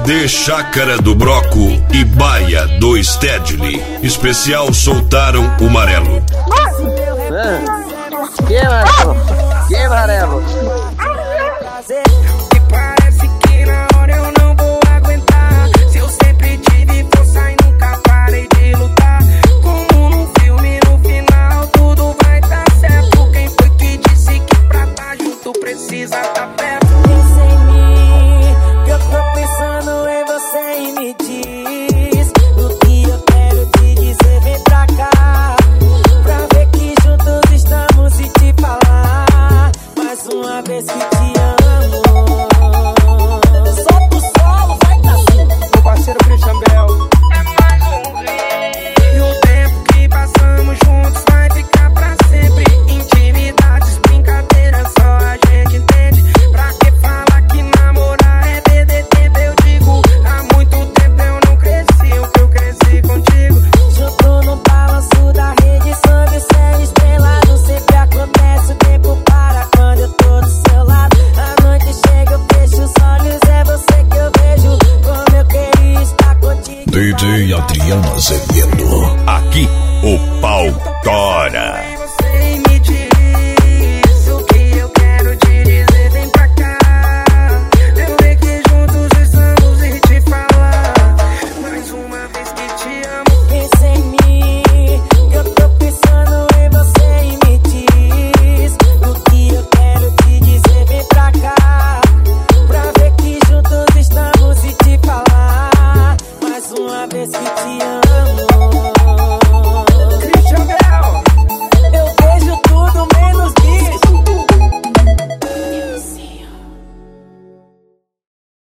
CD Chácara do Broco e Baia do Stedley. Especial Soltaram o Marelo. Que marelo? Que marelo? E parece que na hora eu não vou aguentar. Se eu sempre tive força e nunca parei de lutar. Como num filme, no final tudo vai dar certo. Quem foi que disse que pra tá junto precisa tá perto? Pensa em mim, que eu tô pensando em você e me diz o que eu quero te dizer, vem pra cá, pra ver que juntos estamos e te falar mais uma vez que te amo. Solta o solo, vai Cassim. Meu parceiro Christian Bell. É mais um rei. E o tempo que passamos juntos vai ficar pra sempre. Intimidades, brincadeiras, só a gente entende. Pra que falar que namorar é DDT? Eu digo, há muito tempo eu não cresci o que eu cresci contigo. Junto no balanço da rede, sob o céu estrelado. Sempre acontece, o tempo para quando eu tô do seu lado. A noite chega, eu fecho os olhos, é você que eu vejo. Como eu queria estar contigo. DJ Adriano Azevedo. Aqui o pau tora. Você me diz o que eu quero te dizer, vem pra cá. Eu ver que juntos estamos e te falar mais uma vez que te amo. Pensa em mim, que eu tô pensando em você e me diz o que eu quero te dizer, vem pra cá, pra ver que juntos estamos e te falar mais uma vez que te amo.